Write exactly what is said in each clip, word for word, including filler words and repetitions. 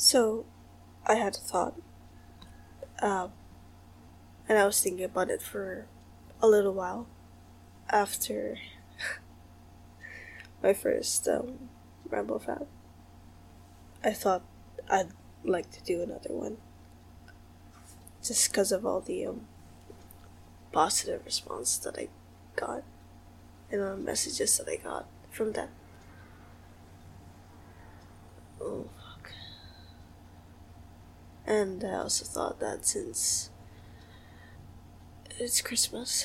So I had a thought, um, and I was thinking about it for a little while after my first um, Rambo Fab. I thought I'd like to do another one just because of all the um, positive response that I got and the messages that I got from that. Oh, fuck. And I also thought that since it's Christmas,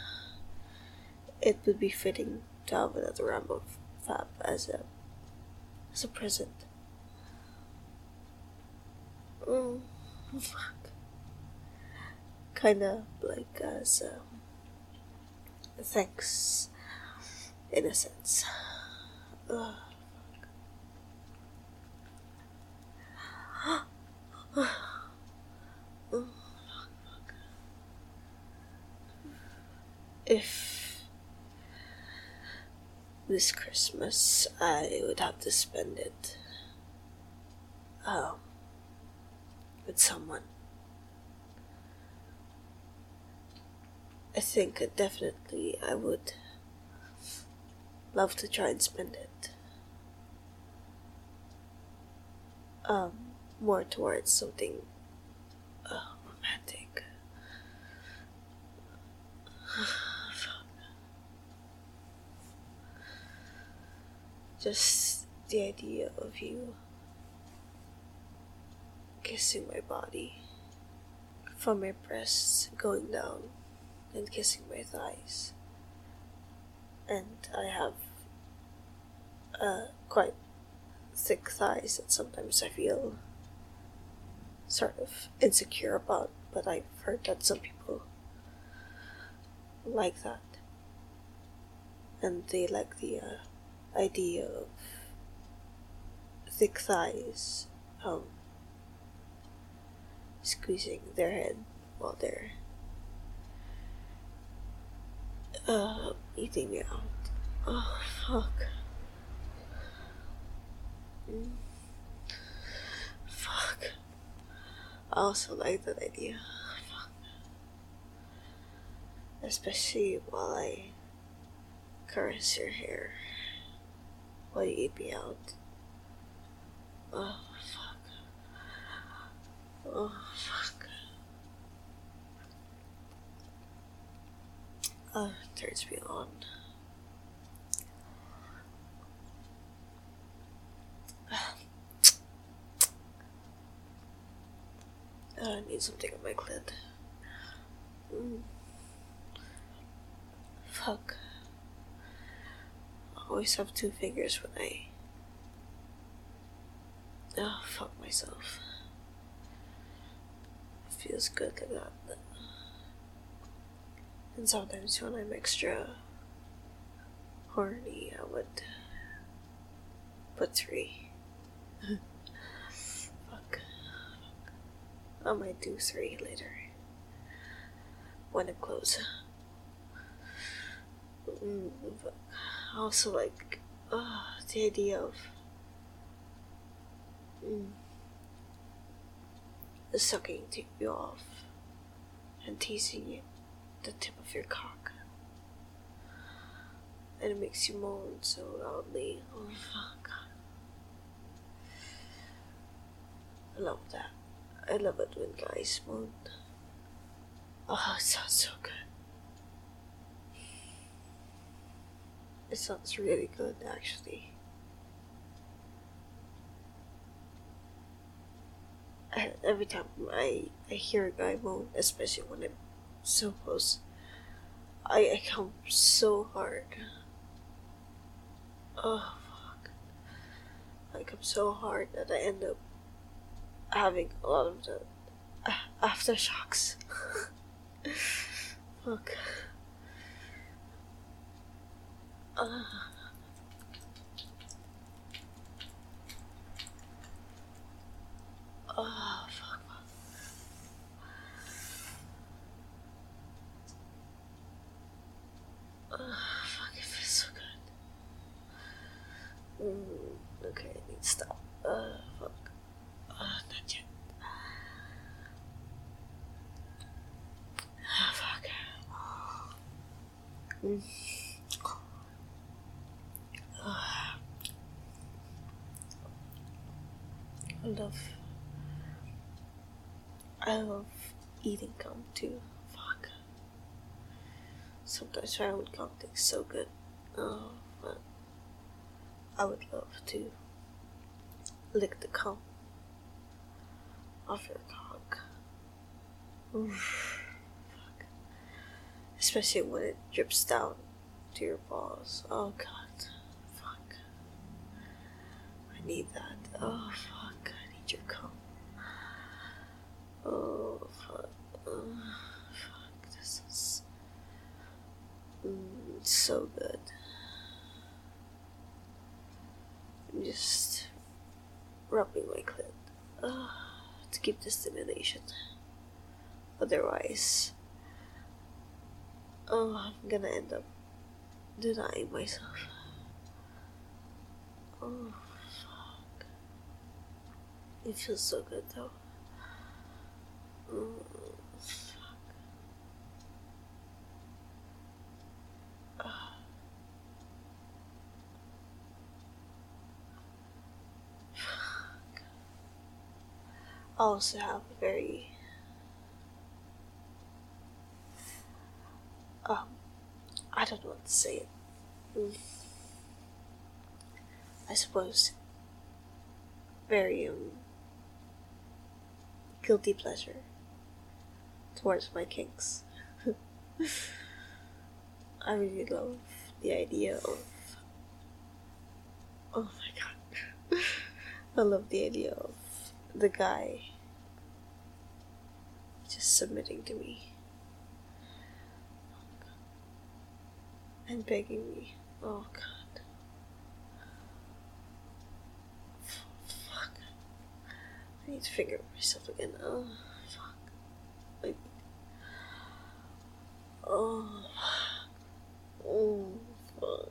it would be fitting to have another Rambo Fab as a as a present. Mm, fuck. Kinda like as a thanks, in a sense. Ugh. If this Christmas I would have to spend it um, with someone, I think definitely I would love to try and spend it um, more towards something uh, romantic. Just the idea of you kissing my body from my breasts going down and kissing my thighs. And I have uh, quite thick thighs that sometimes I feel sort of insecure about, but I've heard that some people like that. And they like the uh, idea of thick thighs um, squeezing their head while they're uh, eating me out. Oh, fuck. Mm. Fuck. I also like that idea. Fuck. Especially while I caress your hair while you eat me out. Oh, fuck. Oh, fuck. Oh, it turns me on. I need something on my clit. Mm. Fuck. I always have two fingers when I... Oh, fuck myself. It feels good like that. And sometimes when I'm extra horny, I would put three. Fuck. I might do three later. When I'm close. Mm, but I also like uh, the idea of mm, sucking you off and teasing you the tip of your cock. And it makes you moan so loudly. Oh, fuck. I love that. I love it when guys moan. Oh, it sounds so good. It sounds really good, actually. And every time I, I hear a guy moan, especially when I'm so close, I, I come so hard. Oh, fuck. I come so hard that I end up having a lot of the uh, aftershocks. Fuck. Uh. Oh, fuck. Oh, fuck, it feels so good. Mm, okay, I need to stop. Uh, fuck. Uh, Mm. Uh, I love, I love eating gum too. Fuck. Sometimes round gum tastes so good. Oh, but I would love to lick the gum off your cock. Oof. Fuck. Especially when it drips down to your balls. Oh god. Fuck. I need that. Oh fuck. I need your cum. Oh fuck. Oh, fuck. This is mm, so good. I'm just rubbing my clit uh, to keep the stimulation. Otherwise, oh, I'm gonna end up denying myself. Oh, fuck. It feels so good though. Oh, fuck. Ah. Fuck. I also have a very um I don't know what to say it. Mm. I suppose very um guilty pleasure towards my kinks. I really love the idea of oh my god. I love the idea of the guy just submitting to me and begging me. Oh god. F- fuck. I need to figure myself again. Oh fuck. Like, oh. Oh fuck.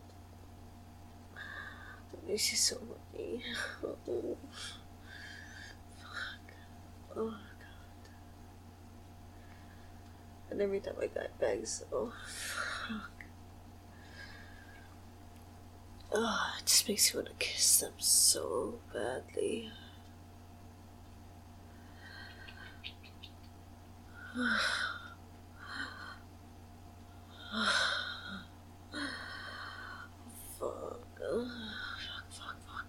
This is so funny. Oh fuck. Oh god. And every time I got begs, oh fuck. Oh, it just makes me want to kiss them so badly. Fuck. Oh, fuck, fuck, fuck.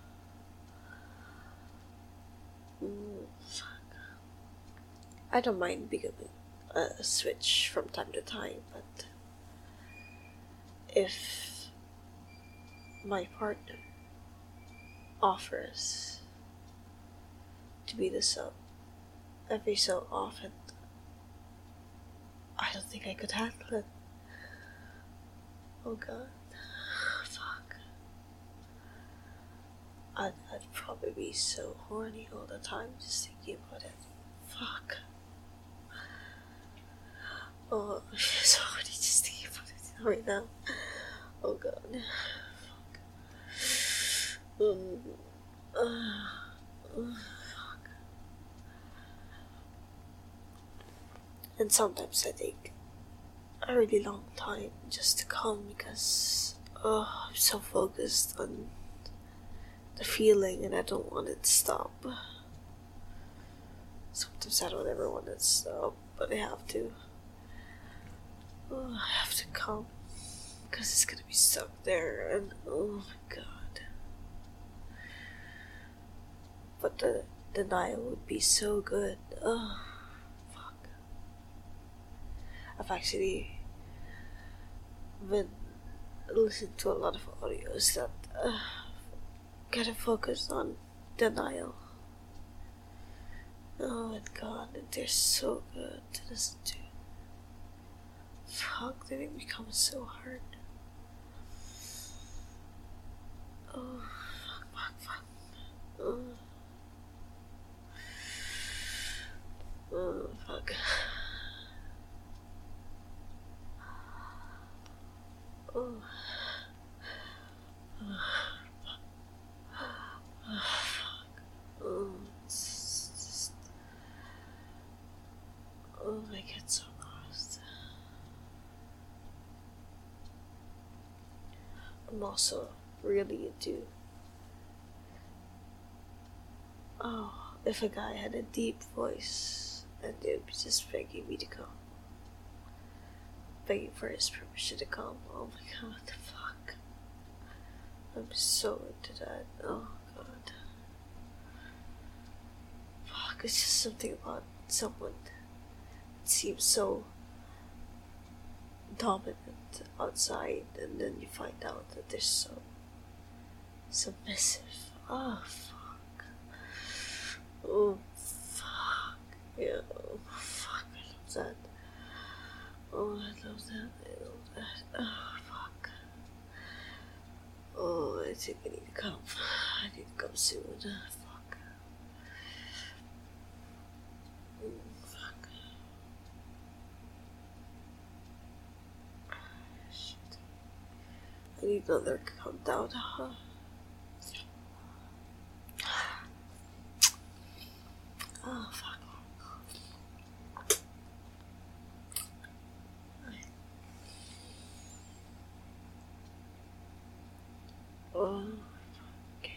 Mm, fuck. I don't mind becoming a switch from time to time, but if my partner offers to be the sub every so often, I don't think I could handle it. Oh god. Fuck. I'd, I'd probably be so horny all the time just thinking about it. Fuck. Oh, I'm so horny just thinking about it right now. Oh god. Fuck. Um, uh, uh, fuck. And sometimes I take a really long time just to come because oh, I'm so focused on the feeling and I don't want it to stop. Sometimes I don't ever want it to stop, but I have to. Oh, I have to come because it's gonna be stuck there and oh my god. But the denial would be so good. Oh, fuck. I've actually been listening to a lot of audios that uh, kind of focus on denial. Oh my god, they're so good to listen to. Fuck, they make me come so hard. Oh, fuck, fuck, fuck. Oh, oh fuck. Oh. Oh, fuck. Oh, it's just. Oh, I get so lost. I'm also really into, oh, if a guy had a deep voice and they'd be just begging me to come, begging for his permission to come. Oh my god, what the fuck? I'm so into that. Oh god. Fuck, it's just something about someone that seems so dominant outside, and then you find out that they're so submissive. Oh fuck. Oh fuck. Yeah, oh fuck, I love that. Oh, I love that, I love that. Oh fuck. Oh, I think I need to come. I need to come soon. Fuck. Mm, fuck. Shit. I need another countdown. Huh? Oh, fuck. Oh, okay.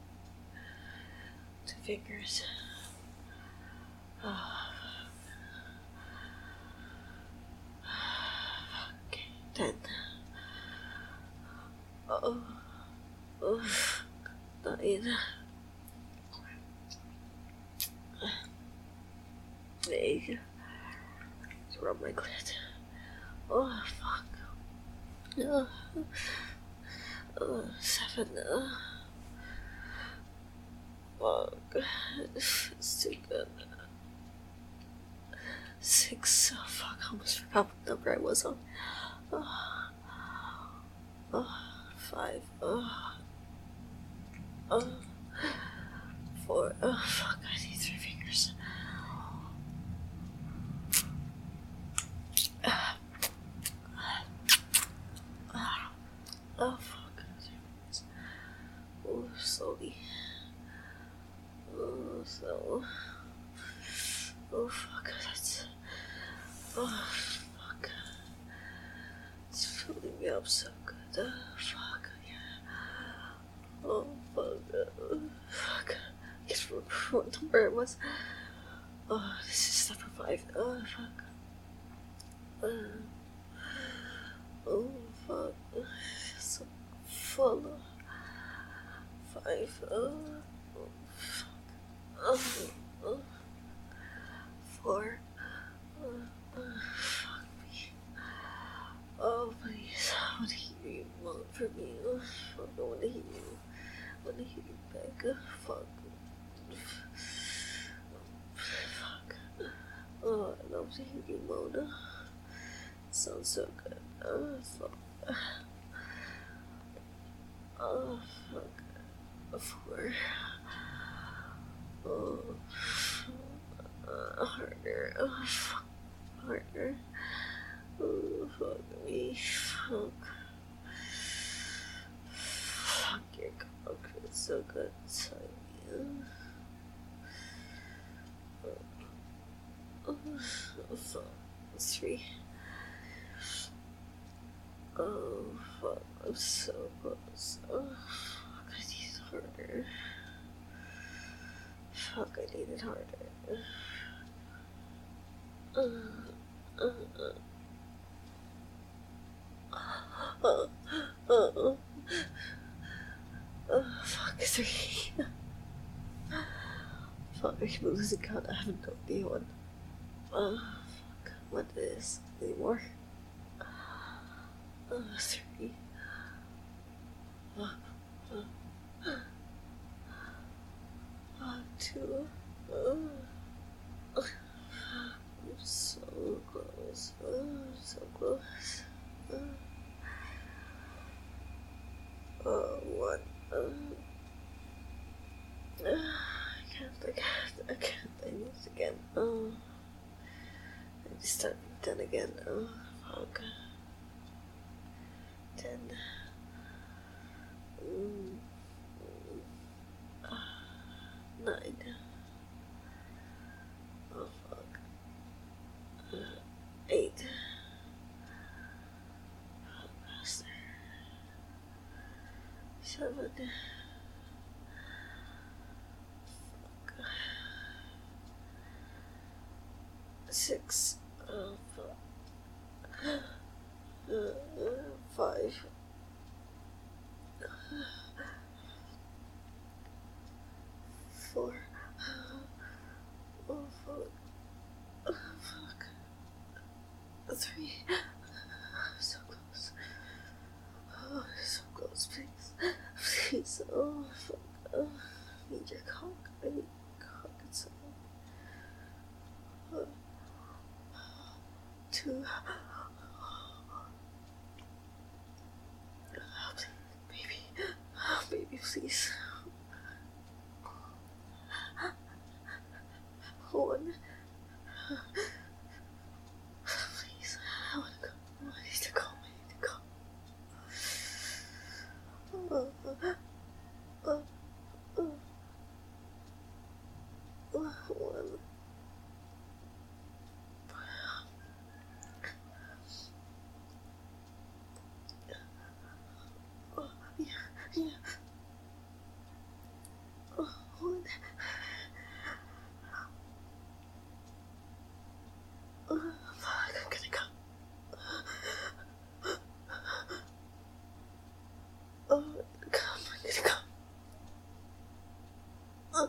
Two fingers. Oh, okay. Ten. Oh, oh, nine. Eight. Let's rub my clit. Oh, fuck. Oh, oh, seven. Oh, fuck. It's too good. Six. Oh, fuck. I almost forgot what number I was on. Oh, oh five. Oh, oh, four. Oh, fuck. I need three fingers. Oh, fuck. Oh, slowly. Oh, so. Oh, fuck. That's. Oh, fuck. It's filling me up so good. Oh, fuck. Yeah. Oh, fuck. Oh, fuck. I can't remember what number it was. Oh, this is number five. Oh, fuck. Uh, oh, fuck. So full of five. Oh, oh fuck. Oh, oh. Four. Oh, oh, fuck me. Oh, please. I want to hear you moan for me. Oh, fuck. I want to hear you. I want to hear you beg. Oh, fuck. Fuck. Oh, I love to hear you moan. Oh, sounds so good. Oh, fuck. Oh, fuck. Four. Oh, uh, harder. Oh, fuck. Harder. Oh, fuck me. Fuck. Fuck your cock. It's so good inside me. Oh, oh, fuck. Three. Oh, fuck. I'm so close. Oh, fuck. I need it harder. Fuck, I need it harder. Uh, uh, uh. Oh, oh, oh, fuck, three. Fuck, I keep losing count. I haven't got the one. Oh, fuck, what is anymore? Oh, three. Oh, oh, oh, two. Oh, oh, I'm so close. Oh, so close. Oh. Oh, one. Um, uh, I can't, I can't, I can't, I need it again. Oh, I just start ten again. Oh, fuck. Ten. Mm. Uh, nine. Oh, fuck. Uh, eight. Oh, faster. seven, fuck, six, uh, fuck, uh, five, four, oh fuck, oh fuck, three, so close, oh so close, please, please, oh fuck, oh, I need your cock, I need cock and something, oh, two, oh, baby, oh, baby, please, one, please, I wanna go, I need to go, I need to go, oh, oh, oh, oh, oh, one, oh, yeah, yeah, oh, one, oh, fuck, I'm gonna go, oh, come, I'm gonna go, oh,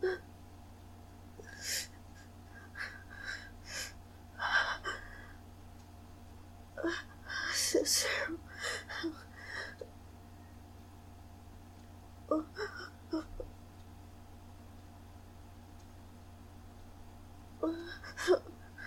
sister, oh, oh, oh,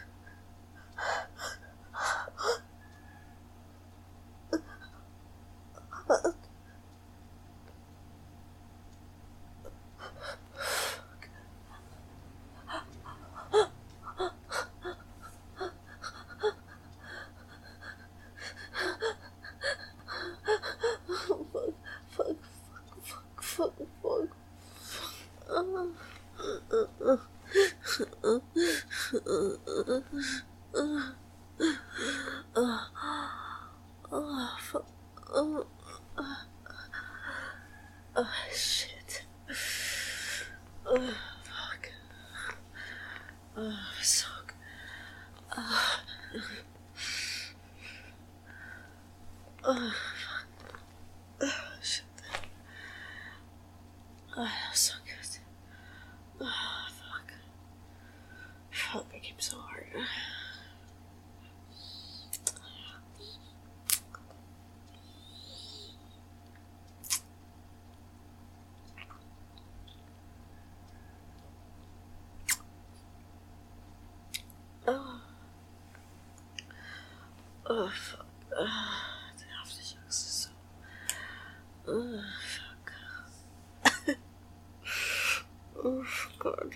fuck, fuck, fuck, fuck, fuck, oh, oh, fuck, oh, oh, shit, oh, fuck, oh, suck, oh, oh, oh, shit, oh, that was so good, oh, fuck, fuck, I came so hard, oh, oh, fuck, oh, the aftershocks is so, oh, fuck, oh, God,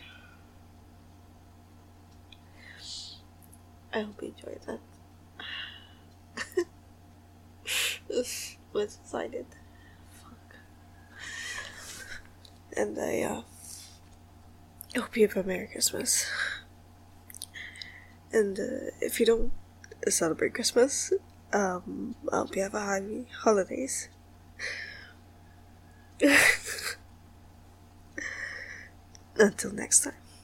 I hope you enjoyed that. This was decided. Fuck. And I uh, hope you have a Merry Christmas. And uh, if you don't celebrate Christmas, um, I hope you have a happy holidays. Until next time.